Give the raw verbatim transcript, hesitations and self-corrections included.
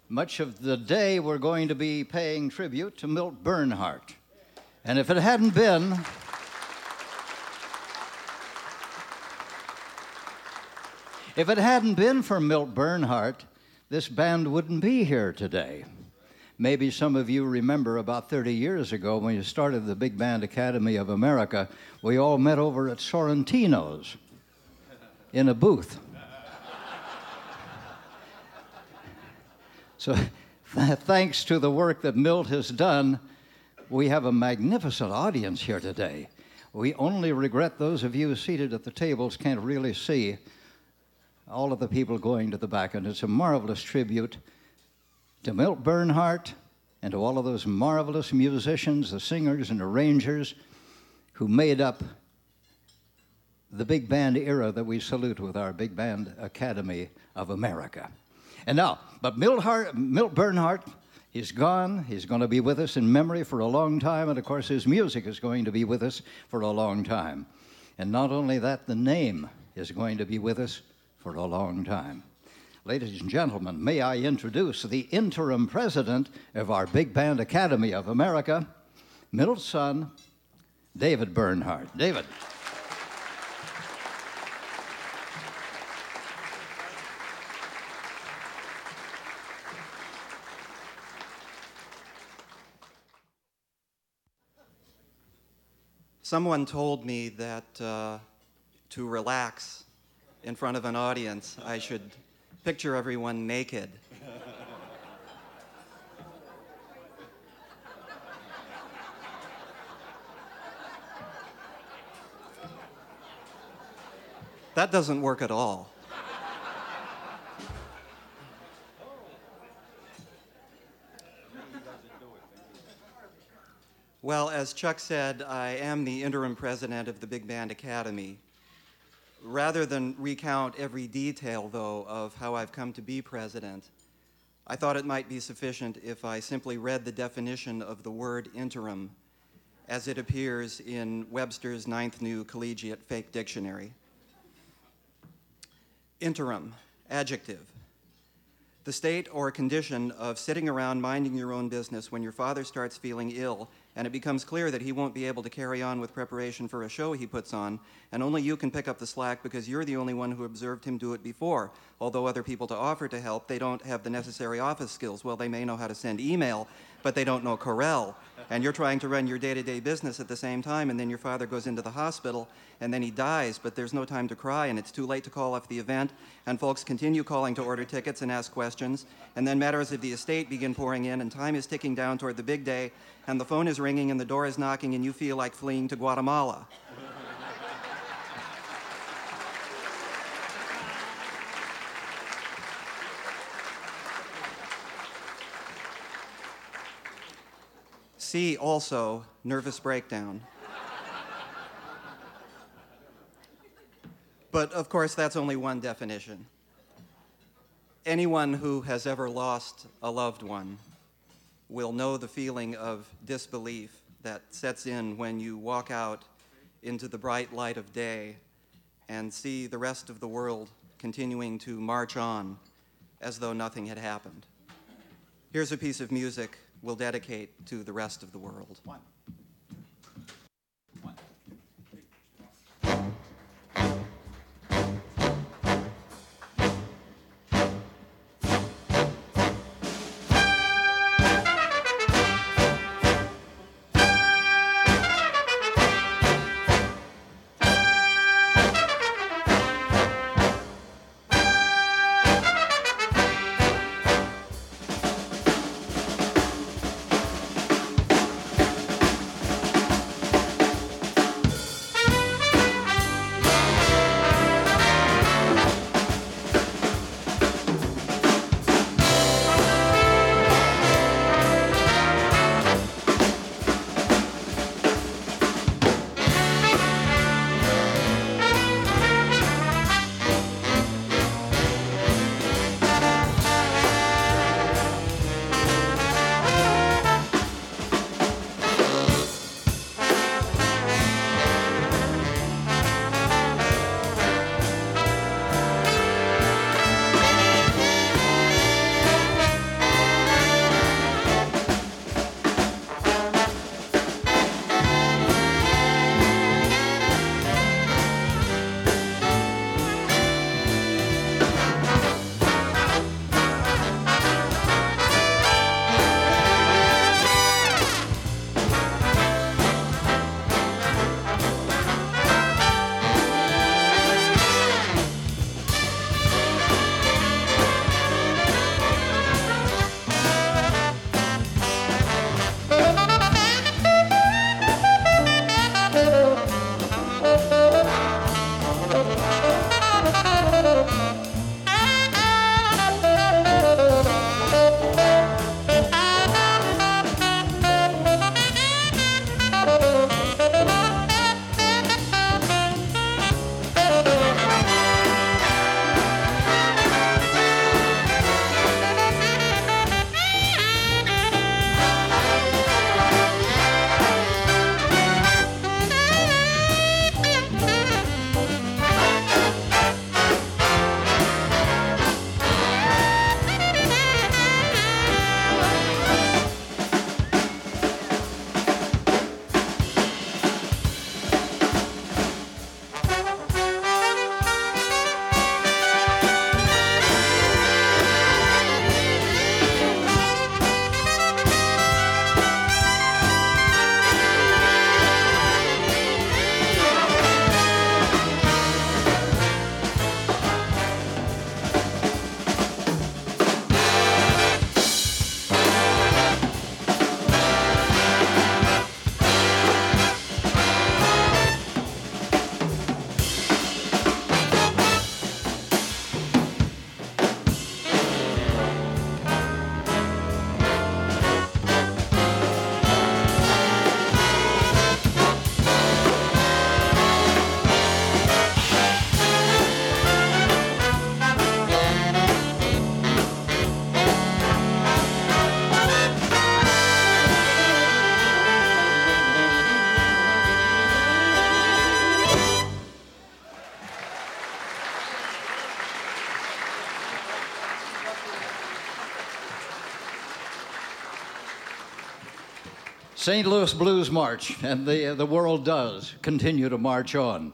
Much of the day we're going to be paying tribute to Milt Bernhardt. And if it hadn't been, if it hadn't been for Milt Bernhardt, this band wouldn't be here today. Maybe some of you remember about thirty years ago when you started the Big Band Academy of America, we all met over at Sorrentino's in a booth. So th- thanks to the work that Milt has done, we have a magnificent audience here today. We only regret those of you seated at the tables can't really see all of the people going to the back, and it's a marvelous tribute to Milt Bernhardt and to all of those marvelous musicians, the singers and arrangers who made up the big band era that we salute with our Big Band Academy of America. And now, but Milt, Hart, Milt Bernhardt, he's gone. He's going to be with us in memory for a long time, and of course his music is going to be with us for a long time. And not only that, the name is going to be with us for a long time. Ladies and gentlemen, may I introduce the interim president of our Big Band Academy of America, Milt's son, David Bernhardt. David. Someone told me that uh, to relax in front of an audience, I should picture everyone naked. That doesn't work at all. Well, as Chuck said, I am the interim president of the Big Band Academy. Rather than recount every detail, though, of how I've come to be president, I thought it might be sufficient if I simply read the definition of the word interim as it appears in Webster's Ninth New Collegiate Fake Dictionary. Interim, adjective. The state or condition of sitting around minding your own business when your father starts feeling ill and it becomes clear that he won't be able to carry on with preparation for a show he puts on, and only you can pick up the slack because you're the only one who observed him do it before. Although other people to offer to help, they don't have the necessary office skills. Well, they may know how to send email, but they don't know Corel. And you're trying to run your day-to-day business at the same time, and then your father goes into the hospital, and then he dies, but there's no time to cry, and it's too late to call off the event, and folks continue calling to order tickets and ask questions, and then matters of the estate begin pouring in, and time is ticking down toward the big day, and the phone is ringing, and the door is knocking, and you feel like fleeing to Guatemala. See also nervous breakdown. But of course, that's only one definition. Anyone who has ever lost a loved one will know the feeling of disbelief that sets in when you walk out into the bright light of day and see the rest of the world continuing to march on as though nothing had happened. Here's a piece of music we'll dedicate to the rest of the world. One. Saint Louis Blues March, and the, the world does continue to march on.